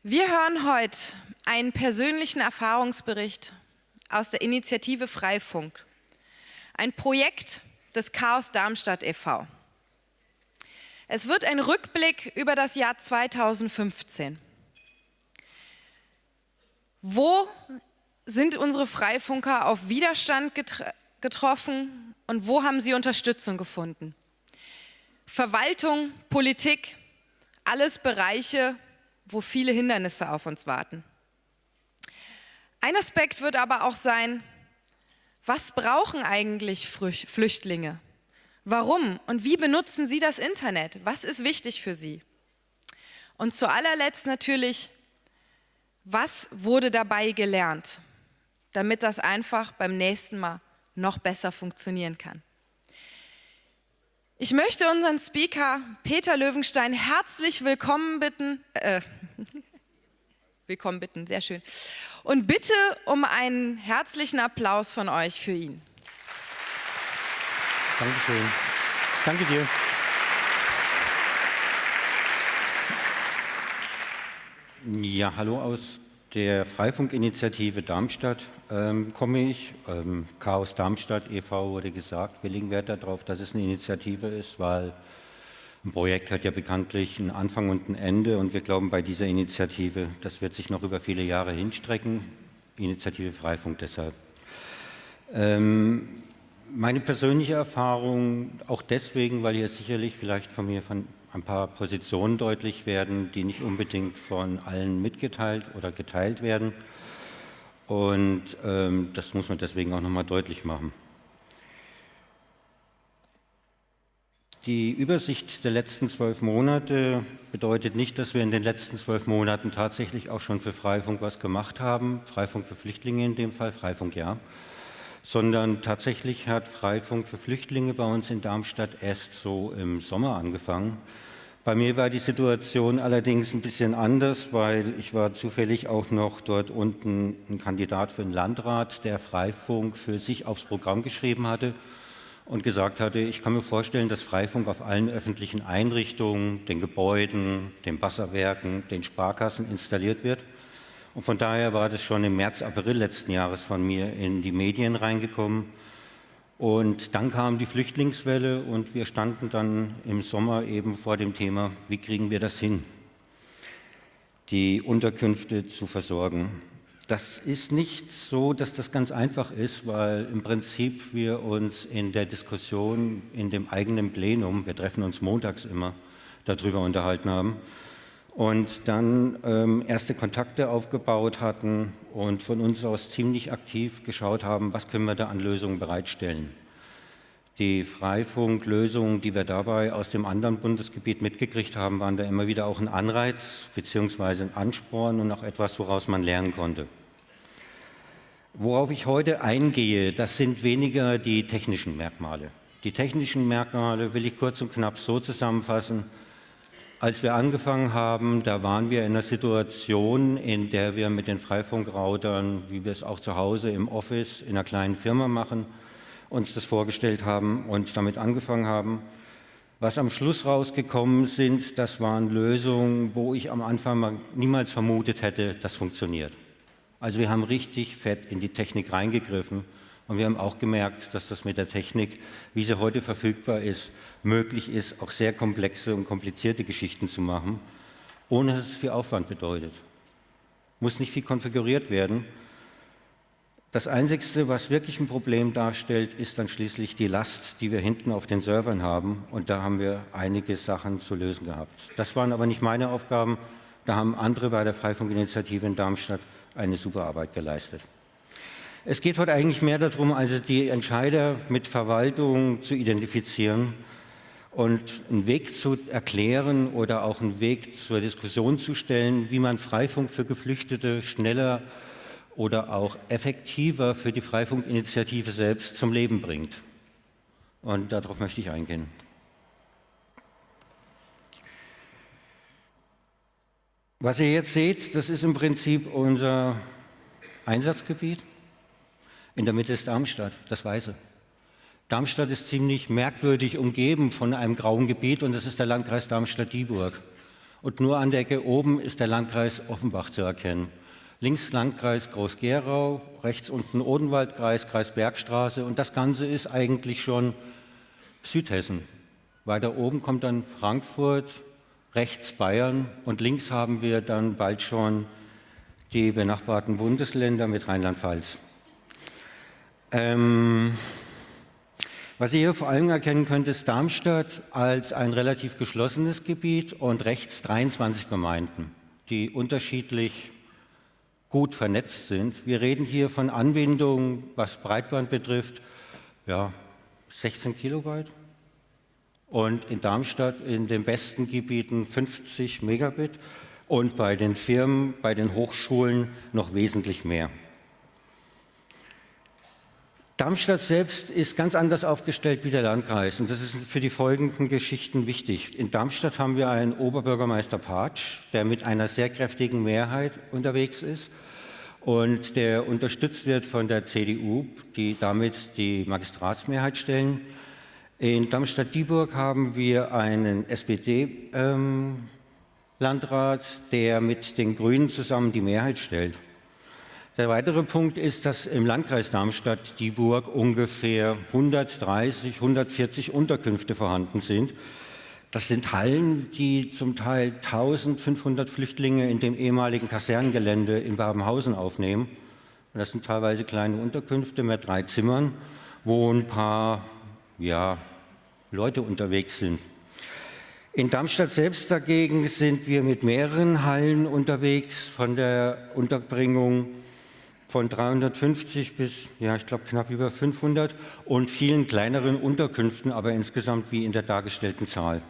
Wir hören heute einen persönlichen Erfahrungsbericht aus der Initiative Freifunk, ein Projekt des Chaos Darmstadt e.V. Es wird ein Rückblick über das Jahr 2015. Wo sind unsere Freifunker auf Widerstand getroffen und wo haben sie Unterstützung gefunden? Verwaltung, Politik, alles Bereiche, wo viele Hindernisse auf uns warten. Ein Aspekt wird aber auch sein, was brauchen eigentlich Flüchtlinge? Warum und wie benutzen sie das Internet? Was ist wichtig für sie? Und zu allerletzt natürlich, was wurde dabei gelernt, damit das einfach beim nächsten Mal noch besser funktionieren kann? Ich möchte unseren Speaker Peter Löwenstein herzlich willkommen bitten, sehr schön, und bitte um einen herzlichen Applaus von euch für ihn. Dankeschön. Danke dir. Ja, hallo aus der Freifunk-Initiative Darmstadt komme ich. Chaos Darmstadt e.V. wurde gesagt. Wir legen Wert darauf, dass es eine Initiative ist, weil ein Projekt hat ja bekanntlich einen Anfang und ein Ende und wir glauben bei dieser Initiative, das wird sich noch über viele Jahre hinstrecken. Initiative Freifunk deshalb. Meine persönliche Erfahrung, auch deswegen, weil hier sicherlich vielleicht von mir ein paar Positionen deutlich werden, die nicht unbedingt von allen mitgeteilt oder geteilt werden. Und das muss man deswegen auch nochmal deutlich machen. Die Übersicht der letzten 12 Monate bedeutet nicht, dass wir in den letzten 12 Monaten tatsächlich auch schon für Freifunk was gemacht haben. Freifunk für Flüchtlinge in dem Fall, Freifunk ja. Sondern tatsächlich hat Freifunk für Flüchtlinge bei uns in Darmstadt erst so im Sommer angefangen. Bei mir war die Situation allerdings ein bisschen anders, weil ich war zufällig auch noch dort unten ein Kandidat für den Landrat, der Freifunk für sich aufs Programm geschrieben hatte und gesagt hatte, ich kann mir vorstellen, dass Freifunk auf allen öffentlichen Einrichtungen, den Gebäuden, den Wasserwerken, den Sparkassen installiert wird. Und von daher war das schon im März, April letzten Jahres von mir in die Medien reingekommen. Und dann kam die Flüchtlingswelle und wir standen dann im Sommer eben vor dem Thema, wie kriegen wir das hin, die Unterkünfte zu versorgen. Das ist nicht so, dass das ganz einfach ist, weil im Prinzip wir uns in der Diskussion in dem eigenen Plenum, wir treffen uns montags immer, darüber unterhalten haben und dann erste Kontakte aufgebaut hatten und von uns aus ziemlich aktiv geschaut haben, was können wir da an Lösungen bereitstellen. Die Freifunk-Lösungen, die wir dabei aus dem anderen Bundesgebiet mitgekriegt haben, waren da immer wieder auch ein Anreiz bzw. ein Ansporn und auch etwas, woraus man lernen konnte. Worauf ich heute eingehe, das sind weniger die technischen Merkmale. Die technischen Merkmale will ich kurz und knapp so zusammenfassen. Als wir angefangen haben, da waren wir in einer Situation, in der wir mit den Freifunk-Routern, wie wir es auch zu Hause im Office in einer kleinen Firma machen, uns das vorgestellt haben und damit angefangen haben. Was am Schluss rausgekommen sind, das waren Lösungen, wo ich am Anfang niemals vermutet hätte, das funktioniert. Also wir haben richtig fett in die Technik reingegriffen und wir haben auch gemerkt, dass das mit der Technik, wie sie heute verfügbar ist, möglich ist, auch sehr komplexe und komplizierte Geschichten zu machen, ohne dass es viel Aufwand bedeutet. Muss nicht viel konfiguriert werden. Das Einzige, was wirklich ein Problem darstellt, ist dann schließlich die Last, die wir hinten auf den Servern haben. Und da haben wir einige Sachen zu lösen gehabt. Das waren aber nicht meine Aufgaben. Da haben andere bei der Freifunk-Initiative in Darmstadt eine super Arbeit geleistet. Es geht heute eigentlich mehr darum, also die Entscheider mit Verwaltung zu identifizieren und einen Weg zu erklären oder auch einen Weg zur Diskussion zu stellen, wie man Freifunk für Geflüchtete schneller oder auch effektiver für die Freifunk-Initiative selbst zum Leben bringt. Und darauf möchte ich eingehen. Was ihr jetzt seht, das ist im Prinzip unser Einsatzgebiet. In der Mitte ist Darmstadt, das Weiße. Darmstadt ist ziemlich merkwürdig umgeben von einem grauen Gebiet und das ist der Landkreis Darmstadt-Dieburg. Und nur an der Ecke oben ist der Landkreis Offenbach zu erkennen. Links Landkreis Groß-Gerau, rechts unten Odenwaldkreis, Kreis Bergstraße. Und das Ganze ist eigentlich schon Südhessen. Weiter oben kommt dann Frankfurt, rechts Bayern und links haben wir dann bald schon die benachbarten Bundesländer mit Rheinland-Pfalz. Was ihr hier vor allem erkennen könnt, ist Darmstadt als ein relativ geschlossenes Gebiet und rechts 23 Gemeinden, die unterschiedlich gut vernetzt sind. Wir reden hier von Anbindungen, was Breitband betrifft, ja, 16 Kilobyte. Und in Darmstadt in den besten Gebieten 50 Megabit und bei den Firmen, bei den Hochschulen noch wesentlich mehr. Darmstadt selbst ist ganz anders aufgestellt wie der Landkreis und das ist für die folgenden Geschichten wichtig. In Darmstadt haben wir einen Oberbürgermeister Patsch, der mit einer sehr kräftigen Mehrheit unterwegs ist und der unterstützt wird von der CDU, die damit die Magistratsmehrheit stellen. In Darmstadt-Dieburg haben wir einen SPD-Landrat, der mit den Grünen zusammen die Mehrheit stellt. Der weitere Punkt ist, dass im Landkreis Darmstadt-Dieburg ungefähr 130, 140 Unterkünfte vorhanden sind. Das sind Hallen, die zum Teil 1500 Flüchtlinge in dem ehemaligen Kasernengelände in Babenhausen aufnehmen. Das sind teilweise kleine Unterkünfte mit 3 Zimmern, wo ein paar Leute unterwegs sind. In Darmstadt selbst dagegen sind wir mit mehreren Hallen unterwegs, von der Unterbringung von 350 bis, ich glaube, knapp über 500 und vielen kleineren Unterkünften, aber insgesamt wie in der dargestellten Zahl.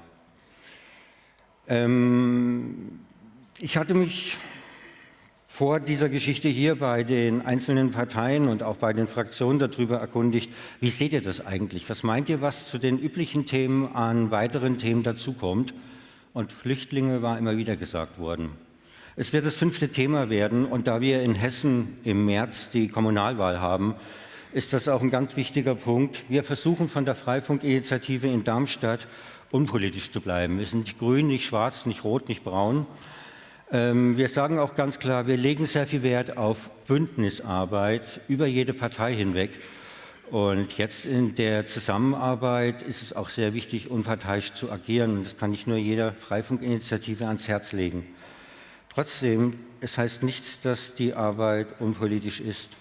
Ich hatte mich vor dieser Geschichte hier bei den einzelnen Parteien und auch bei den Fraktionen darüber erkundigt, wie seht ihr das eigentlich? Was meint ihr, was zu den üblichen Themen an weiteren Themen dazukommt? Und Flüchtlinge war immer wieder gesagt worden. Es wird das 5. Thema werden und da wir in Hessen im März die Kommunalwahl haben, ist das auch ein ganz wichtiger Punkt. Wir versuchen von der Freifunkinitiative in Darmstadt unpolitisch zu bleiben. Wir sind nicht grün, nicht schwarz, nicht rot, nicht braun. Wir sagen auch ganz klar, wir legen sehr viel Wert auf Bündnisarbeit über jede Partei hinweg. Und jetzt in der Zusammenarbeit ist es auch sehr wichtig, unparteiisch zu agieren. Und das kann nicht nur jeder Freifunkinitiative ans Herz legen. Trotzdem, es heißt nicht, dass die Arbeit unpolitisch ist.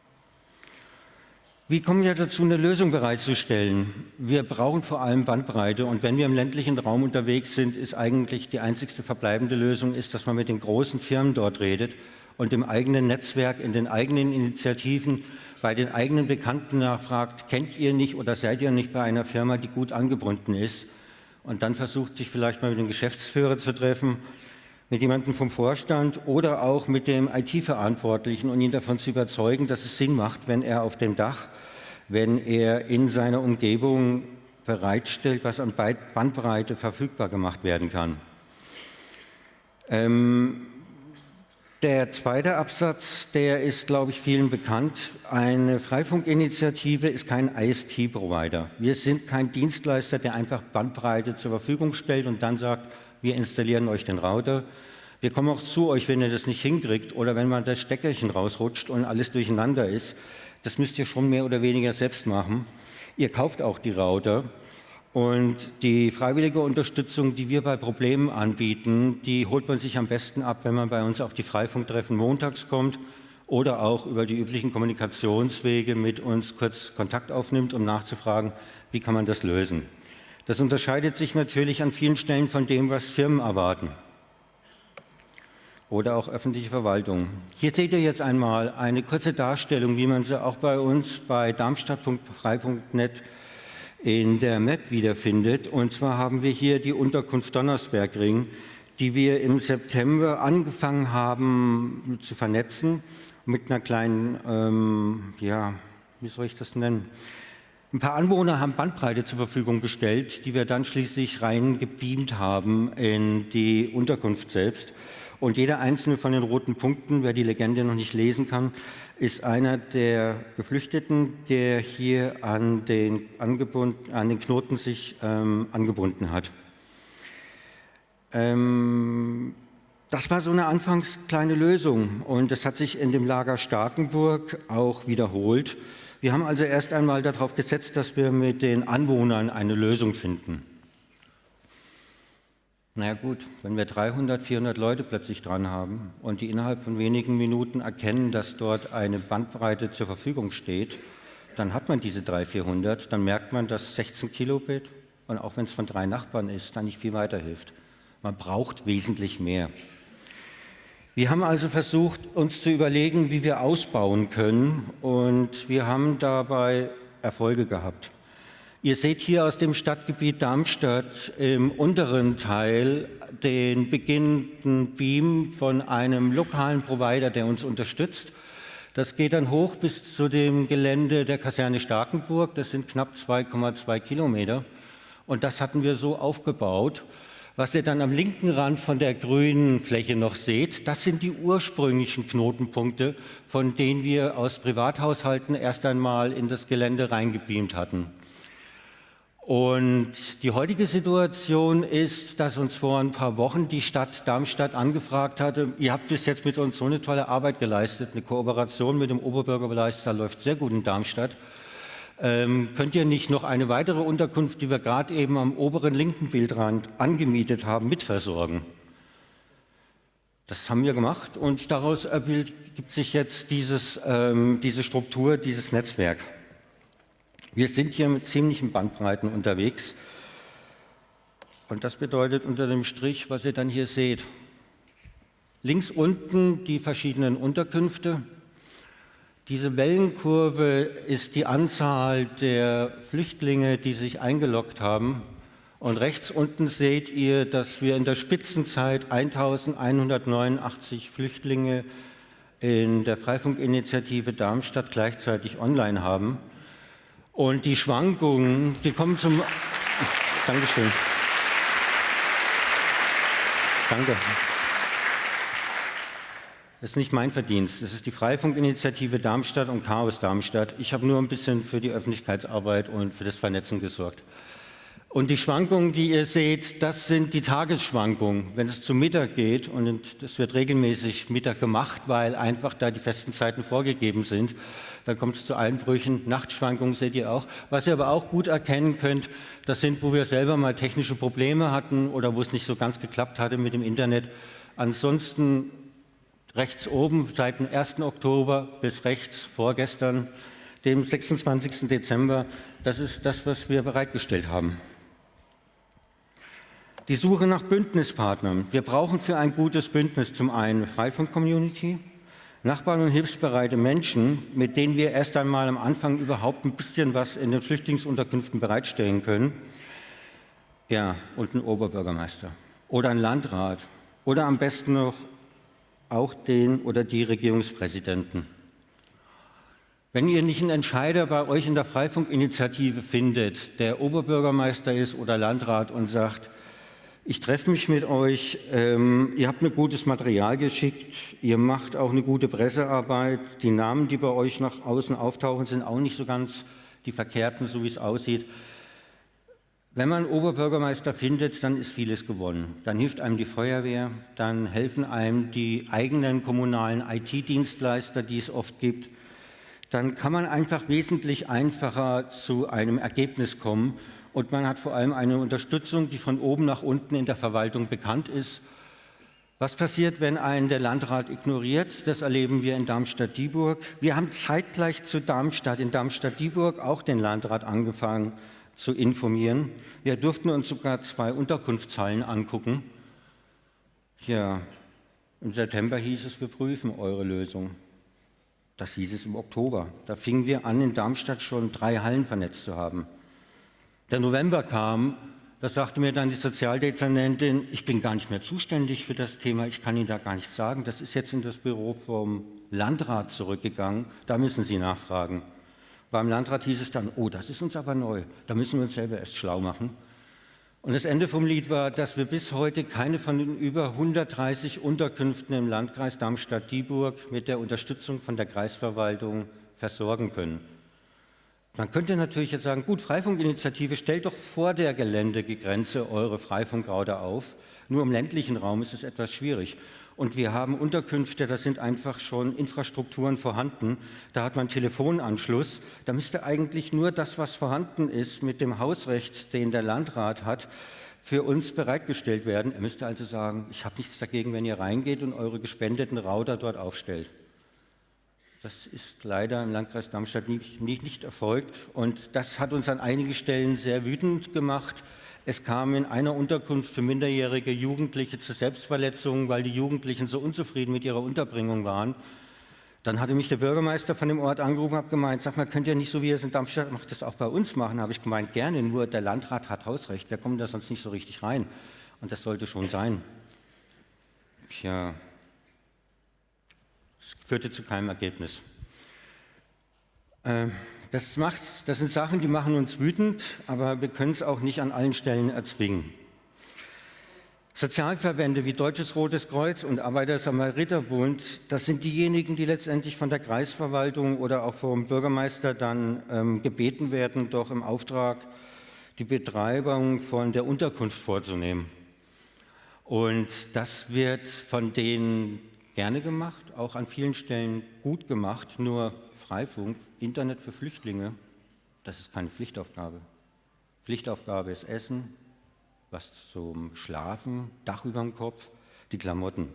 Wie kommen wir dazu, eine Lösung bereitzustellen? Wir brauchen vor allem Bandbreite und wenn wir im ländlichen Raum unterwegs sind, ist eigentlich die einzigste verbleibende Lösung, dass man mit den großen Firmen dort redet und im eigenen Netzwerk, in den eigenen Initiativen, bei den eigenen Bekannten nachfragt, kennt ihr nicht oder seid ihr nicht bei einer Firma, die gut angebunden ist? Und dann versucht sich vielleicht mal mit dem Geschäftsführer zu treffen, mit jemandem vom Vorstand oder auch mit dem IT-Verantwortlichen und ihn davon zu überzeugen, dass es Sinn macht, wenn er auf dem Dach, wenn er in seiner Umgebung bereitstellt, was an Bandbreite verfügbar gemacht werden kann. Der zweite Absatz, der ist, glaube ich, vielen bekannt. Eine Freifunkinitiative ist kein ISP-Provider. Wir sind kein Dienstleister, der einfach Bandbreite zur Verfügung stellt und dann sagt, wir installieren euch den Router. Wir kommen auch zu euch, wenn ihr das nicht hinkriegt oder wenn mal das Steckerchen rausrutscht und alles durcheinander ist. Das müsst ihr schon mehr oder weniger selbst machen. Ihr kauft auch die Router und die freiwillige Unterstützung, die wir bei Problemen anbieten, die holt man sich am besten ab, wenn man bei uns auf die Freifunktreffen montags kommt oder auch über die üblichen Kommunikationswege mit uns kurz Kontakt aufnimmt, um nachzufragen, wie kann man das lösen. Das unterscheidet sich natürlich an vielen Stellen von dem, was Firmen erwarten oder auch öffentliche Verwaltung. Hier seht ihr jetzt einmal eine kurze Darstellung, wie man sie auch bei uns bei darmstadt.frei.net in der Map wiederfindet. Und zwar haben wir hier die Unterkunft Donnersbergring, die wir im September angefangen haben zu vernetzen mit einer kleinen, wie soll ich das nennen? Ein paar Anwohner haben Bandbreite zur Verfügung gestellt, die wir dann schließlich reingebeamt haben in die Unterkunft selbst. Und jeder einzelne von den roten Punkten, wer die Legende noch nicht lesen kann, ist einer der Geflüchteten, der hier an den Knoten sich angebunden hat. Das war so eine anfangs kleine Lösung und das hat sich in dem Lager Starkenburg auch wiederholt. Wir haben also erst einmal darauf gesetzt, dass wir mit den Anwohnern eine Lösung finden. Na ja gut, wenn wir 300, 400 Leute plötzlich dran haben und die innerhalb von wenigen Minuten erkennen, dass dort eine Bandbreite zur Verfügung steht, dann hat man diese 300, 400, dann merkt man, dass 16 Kilobit und auch wenn es von 3 Nachbarn ist, dann nicht viel weiterhilft. Man braucht wesentlich mehr. Wir haben also versucht, uns zu überlegen, wie wir ausbauen können und wir haben dabei Erfolge gehabt. Ihr seht hier aus dem Stadtgebiet Darmstadt im unteren Teil den beginnenden Beam von einem lokalen Provider, der uns unterstützt. Das geht dann hoch bis zu dem Gelände der Kaserne Starkenburg. Das sind knapp 2,2 Kilometer. Und das hatten wir so aufgebaut. Was ihr dann am linken Rand von der grünen Fläche noch seht, das sind die ursprünglichen Knotenpunkte, von denen wir aus Privathaushalten erst einmal in das Gelände reingebeamt hatten. Und die heutige Situation ist, dass uns vor ein paar Wochen die Stadt Darmstadt angefragt hatte, ihr habt bis jetzt mit uns so eine tolle Arbeit geleistet, eine Kooperation mit dem Oberbürgermeister läuft sehr gut in Darmstadt. Könnt ihr nicht noch eine weitere Unterkunft, die wir gerade eben am oberen linken Bildrand angemietet haben, mitversorgen? Das haben wir gemacht und daraus ergibt sich jetzt diese Struktur, dieses Netzwerk. Wir sind hier mit ziemlichen Bandbreiten unterwegs und das bedeutet unter dem Strich, was ihr dann hier seht. Links unten die verschiedenen Unterkünfte. Diese Wellenkurve ist die Anzahl der Flüchtlinge, die sich eingeloggt haben. Und rechts unten seht ihr, dass wir in der Spitzenzeit 1189 Flüchtlinge in der Freifunkinitiative Darmstadt gleichzeitig online haben. Und die Schwankungen, die kommen zum... Dankeschön. Danke. Das ist nicht mein Verdienst, das ist die Freifunkinitiative Darmstadt und Chaos Darmstadt. Ich habe nur ein bisschen für die Öffentlichkeitsarbeit und für das Vernetzen gesorgt. Und die Schwankungen, die ihr seht, das sind die Tagesschwankungen. Wenn es zu Mittag geht, und das wird regelmäßig Mittag gemacht, weil einfach da die festen Zeiten vorgegeben sind, dann kommt es zu Einbrüchen. Nachtschwankungen seht ihr auch. Was ihr aber auch gut erkennen könnt, das sind, wo wir selber mal technische Probleme hatten oder wo es nicht so ganz geklappt hatte mit dem Internet. Ansonsten rechts oben seit dem 1. Oktober bis rechts vorgestern, dem 26. Dezember, das ist das, was wir bereitgestellt haben. Die Suche nach Bündnispartnern. Wir brauchen für ein gutes Bündnis zum einen eine Freifunk-Community, Nachbarn und hilfsbereite Menschen, mit denen wir erst einmal am Anfang überhaupt ein bisschen was in den Flüchtlingsunterkünften bereitstellen können. Ja, und einen Oberbürgermeister oder einen Landrat oder am besten noch auch den oder die Regierungspräsidenten. Wenn ihr nicht einen Entscheider bei euch in der Freifunkinitiative findet, der Oberbürgermeister ist oder Landrat und sagt, ich treffe mich mit euch, ihr habt mir gutes Material geschickt, ihr macht auch eine gute Pressearbeit, die Namen, die bei euch nach außen auftauchen, sind auch nicht so ganz die verkehrten, so wie es aussieht. Wenn man einen Oberbürgermeister findet, dann ist vieles gewonnen. Dann hilft einem die Feuerwehr, dann helfen einem die eigenen kommunalen IT-Dienstleister, die es oft gibt. Dann kann man einfach wesentlich einfacher zu einem Ergebnis kommen und man hat vor allem eine Unterstützung, die von oben nach unten in der Verwaltung bekannt ist. Was passiert, wenn einen der Landrat ignoriert? Das erleben wir in Darmstadt-Dieburg. Wir haben zeitgleich zu Darmstadt, in Darmstadt-Dieburg auch den Landrat angefangen zu informieren. Wir durften uns sogar 2 Unterkunftshallen angucken. Ja, im September hieß es, wir prüfen eure Lösung. Das hieß es im Oktober. Da fingen wir an, in Darmstadt schon 3 Hallen vernetzt zu haben. Der November kam, da sagte mir dann die Sozialdezernentin, ich bin gar nicht mehr zuständig für das Thema, ich kann Ihnen da gar nichts sagen. Das ist jetzt in das Büro vom Landrat zurückgegangen, da müssen Sie nachfragen. Beim Landrat hieß es dann, oh, das ist uns aber neu, da müssen wir uns selber erst schlau machen. Und das Ende vom Lied war, dass wir bis heute keine von den über 130 Unterkünften im Landkreis Darmstadt-Dieburg mit der Unterstützung von der Kreisverwaltung versorgen können. Man könnte natürlich jetzt sagen, gut, Freifunkinitiative, stellt doch vor der Geländegrenze eure Freifunkrauter auf. Nur im ländlichen Raum ist es etwas schwierig. Und wir haben Unterkünfte, da sind einfach schon Infrastrukturen vorhanden. Da hat man einen Telefonanschluss. Da müsste eigentlich nur das, was vorhanden ist, mit dem Hausrecht, den der Landrat hat, für uns bereitgestellt werden. Er müsste also sagen, ich habe nichts dagegen, wenn ihr reingeht und eure gespendeten Router dort aufstellt. Das ist leider im Landkreis Darmstadt nicht erfolgt. Und das hat uns an einigen Stellen sehr wütend gemacht. Es kam in einer Unterkunft für minderjährige Jugendliche zu Selbstverletzungen, weil die Jugendlichen so unzufrieden mit ihrer Unterbringung waren. Dann hatte mich der Bürgermeister von dem Ort angerufen und hat gemeint, sag mal, könnt ihr nicht so, wie ihr es in Darmstadt macht, das auch bei uns machen? Habe ich gemeint, gerne, nur der Landrat hat Hausrecht, wir kommen da sonst nicht so richtig rein. Und das sollte schon sein. Tja, es führte zu keinem Ergebnis. Das sind Sachen, die machen uns wütend, aber wir können es auch nicht an allen Stellen erzwingen. Sozialverbände wie Deutsches Rotes Kreuz und Arbeiter-Samariter-Bund, das sind diejenigen, die letztendlich von der Kreisverwaltung oder auch vom Bürgermeister dann gebeten werden, doch im Auftrag die Betreibung von der Unterkunft vorzunehmen. Und das wird von denen gerne gemacht, auch an vielen Stellen gut gemacht, nur Freifunk, Internet für Flüchtlinge, das ist keine Pflichtaufgabe. Pflichtaufgabe ist Essen, was zum Schlafen, Dach über dem Kopf, die Klamotten.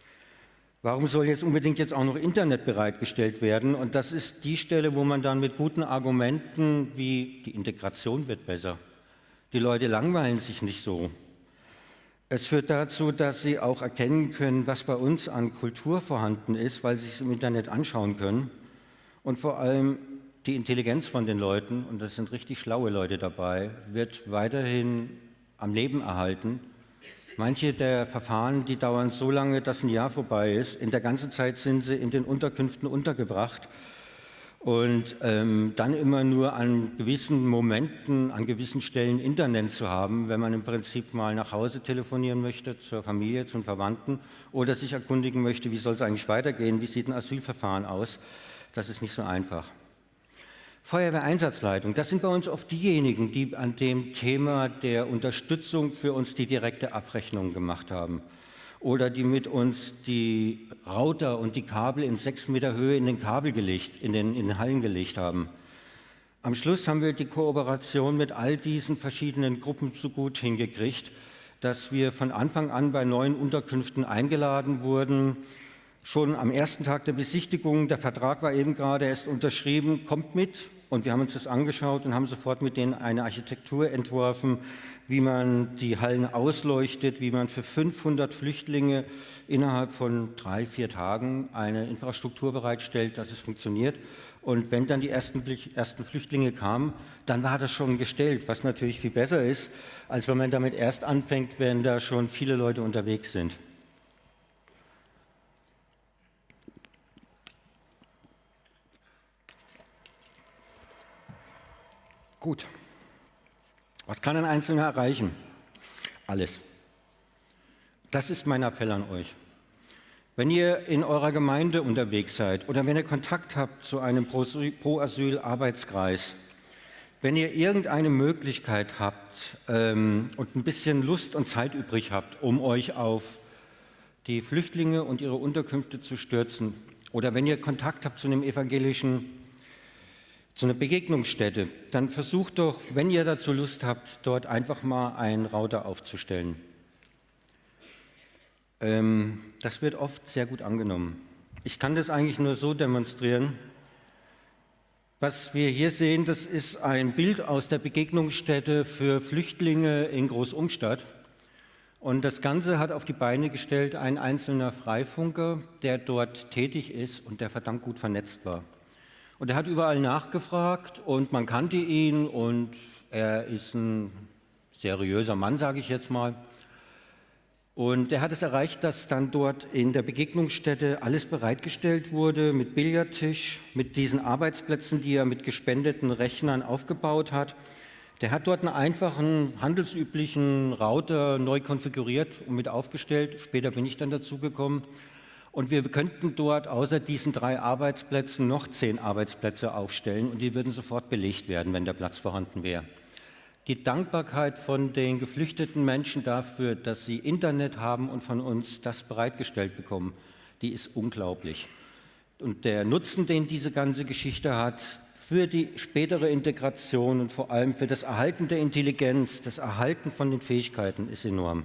Warum soll jetzt unbedingt auch noch Internet bereitgestellt werden? Und das ist die Stelle, wo man dann mit guten Argumenten wie die Integration wird besser. Die Leute langweilen sich nicht so. Es führt dazu, dass sie auch erkennen können, was bei uns an Kultur vorhanden ist, weil sie es im Internet anschauen können. Und vor allem die Intelligenz von den Leuten, und das sind richtig schlaue Leute dabei, wird weiterhin am Leben erhalten. Manche der Verfahren, die dauern so lange, dass ein Jahr vorbei ist. In der ganzen Zeit sind sie in den Unterkünften untergebracht und dann immer nur an gewissen Momenten, an gewissen Stellen Internet zu haben, wenn man im Prinzip mal nach Hause telefonieren möchte, zur Familie, zum Verwandten oder sich erkundigen möchte, wie soll es eigentlich weitergehen, wie sieht ein Asylverfahren aus. Das ist nicht so einfach. Feuerwehreinsatzleitung, das sind bei uns oft diejenigen, die an dem Thema der Unterstützung für uns die direkte Abrechnung gemacht haben oder die mit uns die Router und die Kabel in 6 Meter Höhe in den Hallen gelegt haben. Am Schluss haben wir die Kooperation mit all diesen verschiedenen Gruppen so gut hingekriegt, dass wir von Anfang an bei neuen Unterkünften eingeladen wurden. Schon am ersten Tag der Besichtigung, der Vertrag war eben gerade erst unterschrieben, kommt mit. Und wir haben uns das angeschaut und haben sofort mit denen eine Architektur entworfen, wie man die Hallen ausleuchtet, wie man für 500 Flüchtlinge innerhalb von 3-4 Tagen eine Infrastruktur bereitstellt, dass es funktioniert. Und wenn dann die ersten Flüchtlinge kamen, dann war das schon gestellt, was natürlich viel besser ist, als wenn man damit erst anfängt, wenn da schon viele Leute unterwegs sind. Gut. Was kann ein Einzelner erreichen? Alles. Das ist mein Appell an euch. Wenn ihr in eurer Gemeinde unterwegs seid oder wenn ihr Kontakt habt zu einem Pro-Asyl-Arbeitskreis, wenn ihr irgendeine Möglichkeit habt und ein bisschen Lust und Zeit übrig habt, um euch auf die Flüchtlinge und ihre Unterkünfte zu stürzen, oder wenn ihr Kontakt habt zu einer Begegnungsstätte, dann versucht doch, wenn ihr dazu Lust habt, dort einfach mal einen Router aufzustellen. Das wird oft sehr gut angenommen. Ich kann das eigentlich nur so demonstrieren. Was wir hier sehen, das ist ein Bild aus der Begegnungsstätte für Flüchtlinge in Großumstadt. Und das Ganze hat auf die Beine gestellt ein einzelner Freifunker, der dort tätig ist und der verdammt gut vernetzt war. Und er hat überall nachgefragt und man kannte ihn und er ist ein seriöser Mann, sage ich jetzt mal. Und er hat es erreicht, dass dann dort in der Begegnungsstätte alles bereitgestellt wurde mit Billardtisch, mit diesen Arbeitsplätzen, die er mit gespendeten Rechnern aufgebaut hat. Der hat dort einen einfachen, handelsüblichen Router neu konfiguriert und mit aufgestellt. Später bin ich dann dazugekommen. Und wir könnten dort außer diesen 3 Arbeitsplätzen noch 10 Arbeitsplätze aufstellen und die würden sofort belegt werden, wenn der Platz vorhanden wäre. Die Dankbarkeit von den geflüchteten Menschen dafür, dass sie Internet haben und von uns das bereitgestellt bekommen, die ist unglaublich. Und der Nutzen, den diese ganze Geschichte hat, für die spätere Integration und vor allem für das Erhalten der Intelligenz, das Erhalten von den Fähigkeiten ist enorm.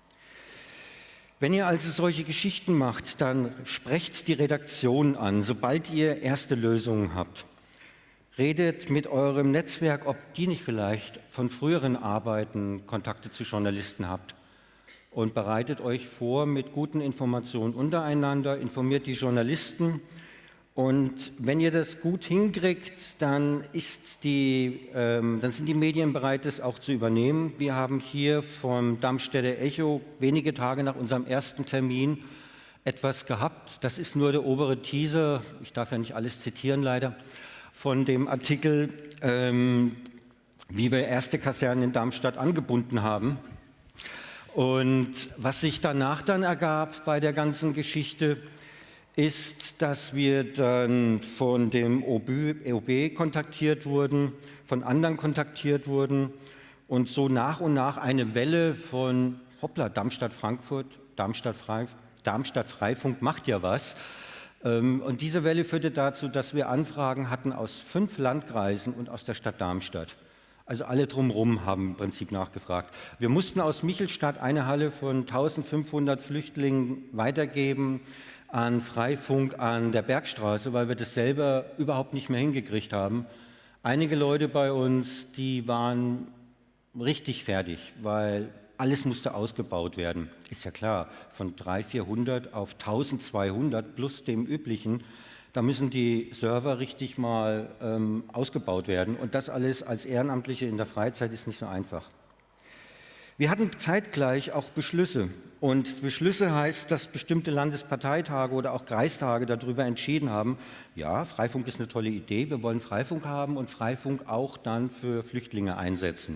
Wenn ihr also solche Geschichten macht, dann sprecht die Redaktion an, sobald ihr erste Lösungen habt. Redet mit eurem Netzwerk, ob die nicht vielleicht von früheren Arbeiten Kontakte zu Journalisten habt. Und bereitet euch vor mit guten Informationen untereinander, informiert die Journalisten. Und wenn ihr das gut hinkriegt, dann sind die Medien bereit, das auch zu übernehmen. Wir haben hier vom Darmstädter Echo wenige Tage nach unserem ersten Termin etwas gehabt. Das ist nur der obere Teaser, ich darf ja nicht alles zitieren leider, von dem Artikel, wie wir erste Kasernen in Darmstadt angebunden haben. Und was sich danach dann ergab bei der ganzen Geschichte, ist, dass wir dann von dem OB kontaktiert wurden, von anderen kontaktiert wurden und so nach und nach eine Welle von, hoppla, Darmstadt-Frankfurt, Darmstadt-Freifunk macht ja was. Und diese Welle führte dazu, dass wir Anfragen hatten aus 5 Landkreisen und aus der Stadt Darmstadt. Also alle drumherum haben im Prinzip nachgefragt. Wir mussten aus Michelstadt eine Halle von 1500 Flüchtlingen weitergeben an Freifunk an der Bergstraße, weil wir das selber überhaupt nicht mehr hingekriegt haben. Einige Leute bei uns, die waren richtig fertig, weil alles musste ausgebaut werden. Ist ja klar, von 300, 400 auf 1200 plus dem üblichen, da müssen die Server richtig mal ausgebaut werden. Und das alles als Ehrenamtliche in der Freizeit ist nicht so einfach. Wir hatten zeitgleich auch Beschlüsse. Und Beschlüsse heißt, dass bestimmte Landesparteitage oder auch Kreistage darüber entschieden haben, ja, Freifunk ist eine tolle Idee, wir wollen Freifunk haben und Freifunk auch dann für Flüchtlinge einsetzen.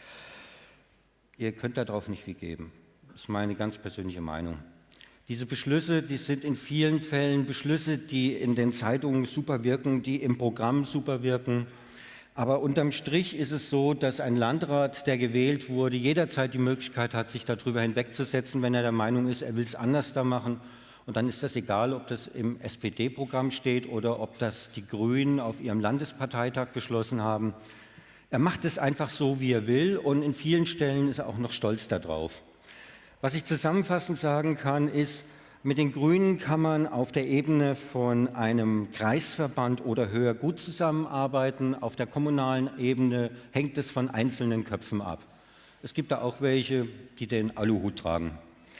Ihr könnt darauf nicht viel geben. Das ist meine ganz persönliche Meinung. Diese Beschlüsse, die sind in vielen Fällen Beschlüsse, die in den Zeitungen super wirken, die im Programm super wirken. Aber unterm Strich ist es so, dass ein Landrat, der gewählt wurde, jederzeit die Möglichkeit hat, sich darüber hinwegzusetzen, wenn er der Meinung ist, er will es anders da machen. Und dann ist das egal, ob das im SPD-Programm steht oder ob das die Grünen auf ihrem Landesparteitag beschlossen haben. Er macht es einfach so, wie er will, und in vielen Stellen ist er auch noch stolz darauf. Was ich zusammenfassend sagen kann, ist, mit den Grünen kann man auf der Ebene von einem Kreisverband oder höher gut zusammenarbeiten. Auf der kommunalen Ebene hängt es von einzelnen Köpfen ab. Es gibt da auch welche, die den Aluhut tragen.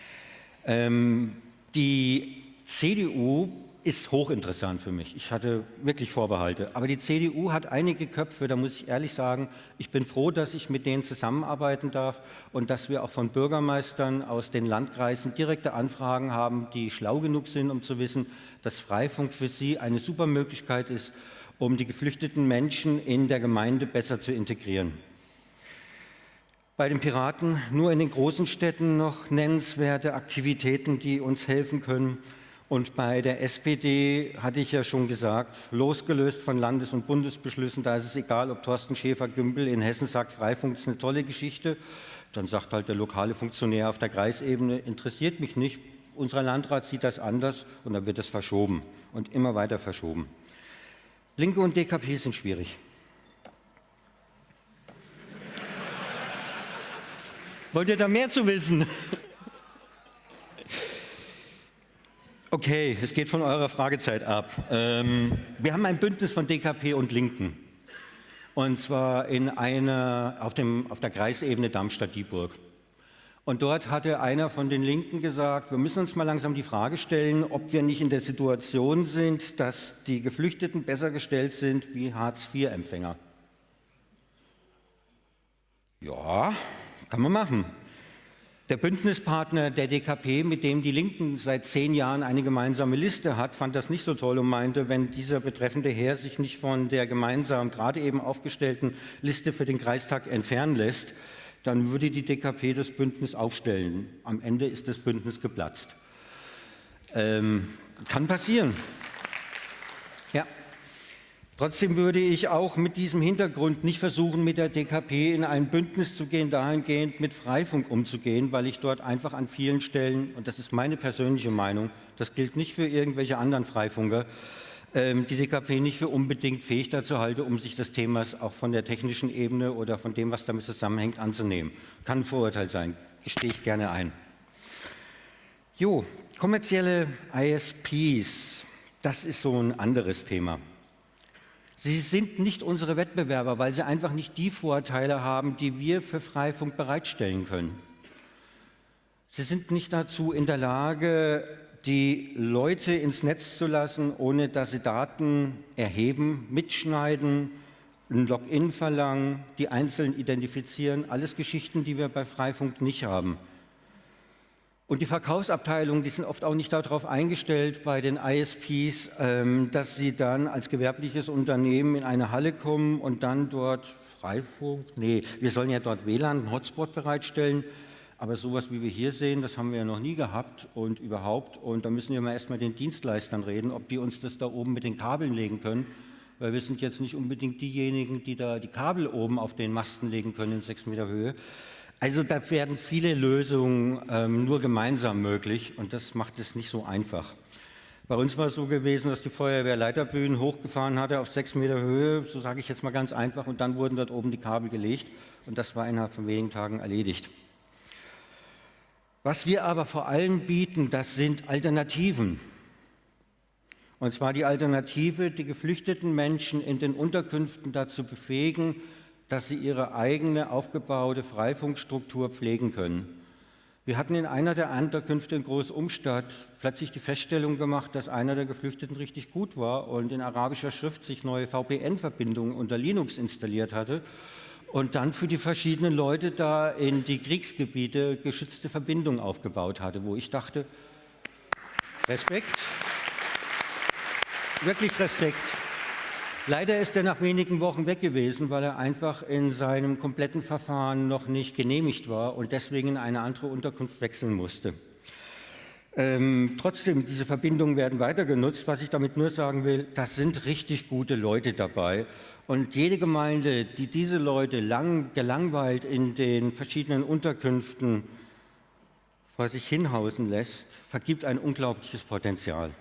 Die CDU ist hochinteressant für mich. Ich hatte wirklich Vorbehalte. Aber die CDU hat einige Köpfe, da muss ich ehrlich sagen, ich bin froh, dass ich mit denen zusammenarbeiten darf und dass wir auch von Bürgermeistern aus den Landkreisen direkte Anfragen haben, die schlau genug sind, um zu wissen, dass Freifunk für sie eine super Möglichkeit ist, um die geflüchteten Menschen in der Gemeinde besser zu integrieren. Bei den Piraten nur in den großen Städten noch nennenswerte Aktivitäten, die uns helfen können. Und bei der SPD hatte ich ja schon gesagt, losgelöst von Landes- und Bundesbeschlüssen, da ist es egal, ob Thorsten Schäfer-Gümbel in Hessen sagt, Freifunk ist eine tolle Geschichte, dann sagt halt der lokale Funktionär auf der Kreisebene, interessiert mich nicht, unser Landrat sieht das anders und dann wird es verschoben und immer weiter verschoben. Linke und DKP sind schwierig. Wollt ihr da mehr zu wissen? Okay, es geht von eurer Fragezeit ab. Wir haben ein Bündnis von DKP und Linken. Und zwar auf der Kreisebene Darmstadt-Dieburg. Und dort hatte einer von den Linken gesagt, wir müssen uns mal langsam die Frage stellen, ob wir nicht in der Situation sind, dass die Geflüchteten besser gestellt sind wie Hartz-IV-Empfänger. Ja, kann man machen. Der Bündnispartner der DKP, mit dem die Linken seit 10 Jahren eine gemeinsame Liste hat, fand das nicht so toll und meinte, wenn dieser betreffende Herr sich nicht von der gemeinsam gerade eben aufgestellten Liste für den Kreistag entfernen lässt, dann würde die DKP das Bündnis aufstellen. Am Ende ist das Bündnis geplatzt. Kann passieren. Ja. Trotzdem würde ich auch mit diesem Hintergrund nicht versuchen, mit der DKP in ein Bündnis zu gehen, dahingehend mit Freifunk umzugehen, weil ich dort einfach an vielen Stellen, und das ist meine persönliche Meinung, das gilt nicht für irgendwelche anderen Freifunker, die DKP nicht für unbedingt fähig dazu halte, um sich des Themas auch von der technischen Ebene oder von dem, was damit zusammenhängt, anzunehmen. Kann ein Vorurteil sein, gestehe ich gerne ein. Jo, kommerzielle ISPs, das ist so ein anderes Thema. Sie sind nicht unsere Wettbewerber, weil sie einfach nicht die Vorteile haben, die wir für Freifunk bereitstellen können. Sie sind nicht dazu in der Lage, die Leute ins Netz zu lassen, ohne dass sie Daten erheben, mitschneiden, ein Login verlangen, die einzeln identifizieren. Alles Geschichten, die wir bei Freifunk nicht haben. Und die Verkaufsabteilungen, die sind oft auch nicht darauf eingestellt bei den ISPs, dass sie dann als gewerbliches Unternehmen in eine Halle kommen und dann dort Freifunk, nee, wir sollen ja dort WLAN, einen Hotspot bereitstellen, aber sowas wie wir hier sehen, das haben wir ja noch nie gehabt und überhaupt. Und da müssen wir mal erstmal den Dienstleistern reden, ob die uns das da oben mit den Kabeln legen können, weil wir sind jetzt nicht unbedingt diejenigen, die da die Kabel oben auf den Masten legen können in 6 Meter Höhe. Also da werden viele Lösungen nur gemeinsam möglich und das macht es nicht so einfach. Bei uns war es so gewesen, dass die Feuerwehr Leiterbühnen hochgefahren hatte auf 6 Meter Höhe, so sage ich jetzt mal ganz einfach, und dann wurden dort oben die Kabel gelegt und das war innerhalb von wenigen Tagen erledigt. Was wir aber vor allem bieten, das sind Alternativen. Und zwar die Alternative, die geflüchteten Menschen in den Unterkünften dazu befähigen, dass sie ihre eigene aufgebaute Freifunkstruktur pflegen können. Wir hatten in einer der Unterkünfte in Großumstadt plötzlich die Feststellung gemacht, dass einer der Geflüchteten richtig gut war und in arabischer Schrift sich neue VPN-Verbindungen unter Linux installiert hatte und dann für die verschiedenen Leute da in die Kriegsgebiete geschützte Verbindungen aufgebaut hatte, wo ich dachte, Respekt, wirklich Respekt. Leider ist er nach wenigen Wochen weg gewesen, weil er einfach in seinem kompletten Verfahren noch nicht genehmigt war und deswegen in eine andere Unterkunft wechseln musste. Trotzdem, diese Verbindungen werden weiter genutzt. Was ich damit nur sagen will, das sind richtig gute Leute dabei. Und jede Gemeinde, die diese Leute gelangweilt in den verschiedenen Unterkünften vor sich hinhausen lässt, vergibt ein unglaubliches Potenzial.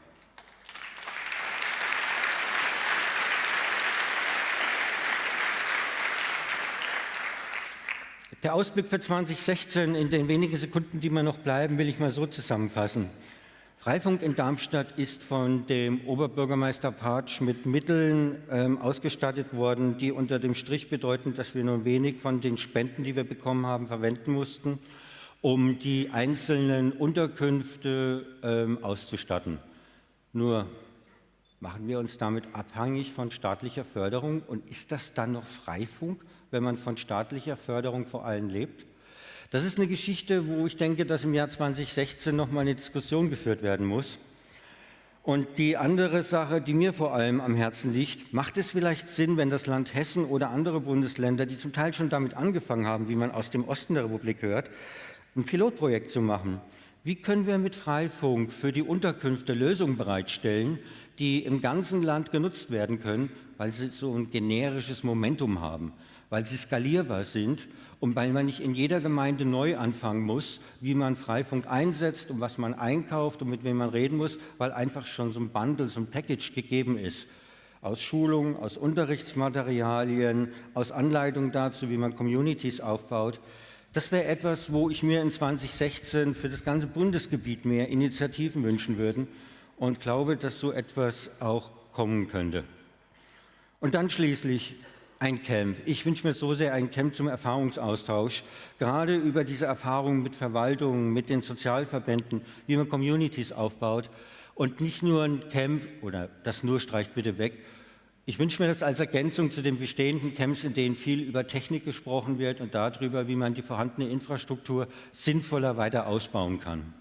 Der Ausblick für 2016, in den wenigen Sekunden, die mir noch bleiben, will ich mal so zusammenfassen. Freifunk in Darmstadt ist von dem Oberbürgermeister Partsch mit Mitteln ausgestattet worden, die unter dem Strich bedeuten, dass wir nur wenig von den Spenden, die wir bekommen haben, verwenden mussten, um die einzelnen Unterkünfte auszustatten. Nur machen wir uns damit abhängig von staatlicher Förderung und ist das dann noch Freifunk, wenn man von staatlicher Förderung vor allem lebt? Das ist eine Geschichte, wo ich denke, dass im Jahr 2016 noch mal eine Diskussion geführt werden muss. Und die andere Sache, die mir vor allem am Herzen liegt, macht es vielleicht Sinn, wenn das Land Hessen oder andere Bundesländer, die zum Teil schon damit angefangen haben, wie man aus dem Osten der Republik hört, ein Pilotprojekt zu machen? Wie können wir mit Freifunk für die Unterkünfte Lösungen bereitstellen, die im ganzen Land genutzt werden können, weil sie so ein generisches Momentum haben, weil sie skalierbar sind und weil man nicht in jeder Gemeinde neu anfangen muss, wie man Freifunk einsetzt und was man einkauft und mit wem man reden muss, weil einfach schon so ein Bundle, so ein Package gegeben ist. Aus Schulungen, aus Unterrichtsmaterialien, aus Anleitungen dazu, wie man Communities aufbaut. Das wäre etwas, wo ich mir in 2016 für das ganze Bundesgebiet mehr Initiativen wünschen würde und glaube, dass so etwas auch kommen könnte. Und dann schließlich ein Camp. Ich wünsche mir so sehr ein Camp zum Erfahrungsaustausch, gerade über diese Erfahrungen mit Verwaltungen, mit den Sozialverbänden, wie man Communities aufbaut und nicht nur ein Camp, oder das nur streicht bitte weg. Ich wünsche mir das als Ergänzung zu den bestehenden Camps, in denen viel über Technik gesprochen wird und darüber, wie man die vorhandene Infrastruktur sinnvoller weiter ausbauen kann.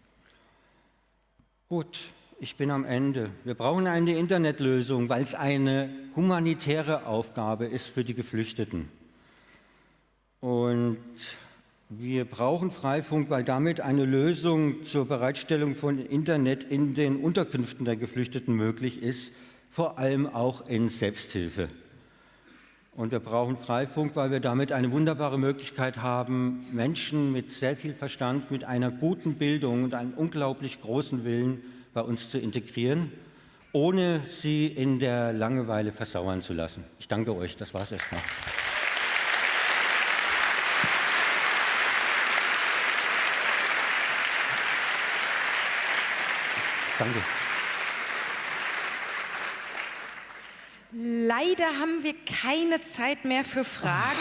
Gut. Ich bin am Ende. Wir brauchen eine Internetlösung, weil es eine humanitäre Aufgabe ist für die Geflüchteten. Und wir brauchen Freifunk, weil damit eine Lösung zur Bereitstellung von Internet in den Unterkünften der Geflüchteten möglich ist, vor allem auch in Selbsthilfe. Und wir brauchen Freifunk, weil wir damit eine wunderbare Möglichkeit haben, Menschen mit sehr viel Verstand, mit einer guten Bildung und einem unglaublich großen Willen bei uns zu integrieren, ohne sie in der Langeweile versauern zu lassen. Ich danke euch, das war's erstmal. Danke. Leider haben wir keine Zeit mehr für Fragen.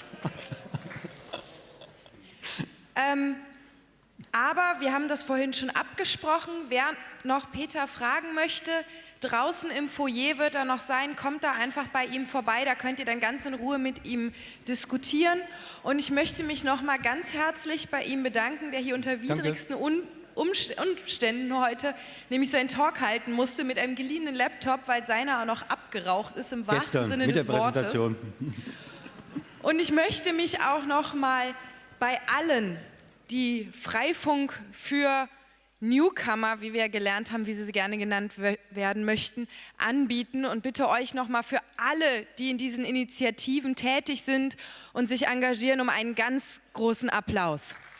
Aber wir haben das vorhin schon abgesprochen. Wer noch Peter fragen möchte, draußen im Foyer wird er noch sein. Kommt da einfach bei ihm vorbei. Da könnt ihr dann ganz in Ruhe mit ihm diskutieren. Und ich möchte mich noch mal ganz herzlich bei ihm bedanken, der hier unter widrigsten Umständen heute nämlich seinen Talk halten musste mit einem geliehenen Laptop, weil seiner auch noch abgeraucht ist, im wahrsten Sinne des Wortes. Und ich möchte mich auch noch mal bei allen, die Freifunk für Newcomer, wie wir gelernt haben, wie sie gerne genannt werden möchten, anbieten und bitte euch noch mal für alle, die in diesen Initiativen tätig sind und sich engagieren, um einen ganz großen Applaus.